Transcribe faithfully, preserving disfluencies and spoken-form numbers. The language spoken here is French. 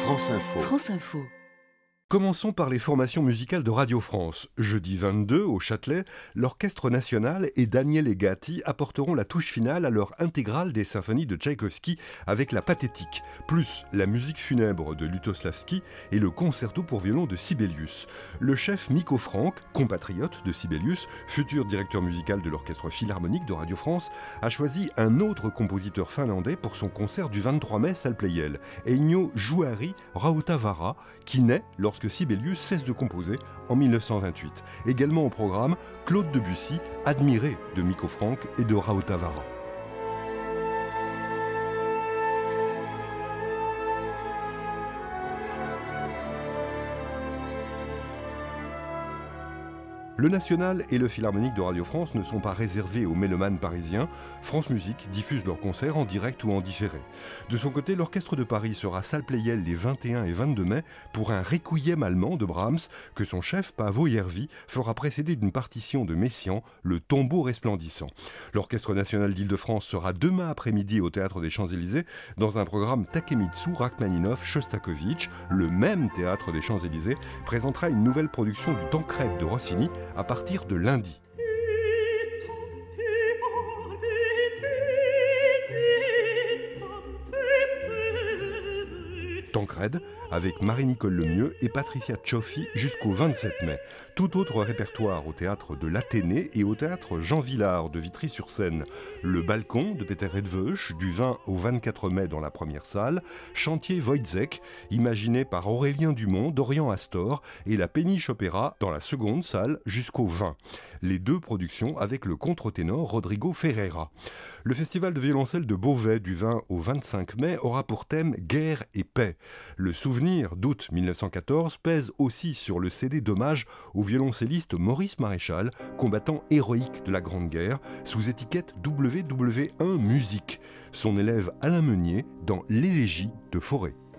France Info. France Info. Commençons par les formations musicales de Radio France. Jeudi vingt-deux, au Châtelet, l'Orchestre National et Daniele Gatti apporteront la touche finale à leur intégrale des symphonies de Tchaïkovski avec la Pathétique, plus la musique funèbre de Lutosławski et le concerto pour violon de Sibelius. Le chef Mikko Franck, compatriote de Sibelius, futur directeur musical de l'Orchestre Philharmonique de Radio France, a choisi un autre compositeur finlandais pour son concert du vingt-trois mai salle Pleyel, Eino Juhari Rautavaara, qui naît lorsque que Sibelius cesse de composer en mille neuf cent vingt-huit. Également au programme, Claude Debussy, admiré de Mikko Franck et de Rautavaara. Le National et le Philharmonique de Radio France ne sont pas réservés aux mélomanes parisiens. France Musique diffuse leurs concerts en direct ou en différé. De son côté, l'Orchestre de Paris sera salle Pleyel les vingt et un et vingt-deux mai pour un requiem allemand de Brahms que son chef Paavo Järvi fera précéder d'une partition de Messiaen, le tombeau resplendissant. L'Orchestre National d'Île-de-France sera demain après-midi au Théâtre des Champs-Élysées dans un programme Takemitsu, Rachmaninov, Shostakovich. Le même Théâtre des Champs-Élysées présentera une nouvelle production du Tancrède de Rossini à partir de lundi. Tancrède, avec Marie-Nicole Lemieux et Patricia Cioffi jusqu'au vingt-sept mai. Tout autre répertoire au théâtre de l'Athénée et au théâtre Jean Vilar de Vitry-sur-Seine. Le Balcon de Peter Edveuch du vingt au vingt-quatre mai dans la première salle. Chantier Wojciech, imaginé par Aurélien Dumont, Dorian Astor et la Péniche Opéra dans la seconde salle jusqu'au vingt. Les deux productions avec le contre-ténor Rodrigo Ferreira. Le festival de violoncelle de Beauvais du vingt au vingt-cinq mai aura pour thème Guerre et paix. Le souvenir d'août mille neuf cent quatorze pèse aussi sur le C D d'hommage au violoncelliste Maurice Maréchal, combattant héroïque de la Grande Guerre, sous étiquette W W un Musique. Son élève Alain Meunier dans l'Élégie de Fauré.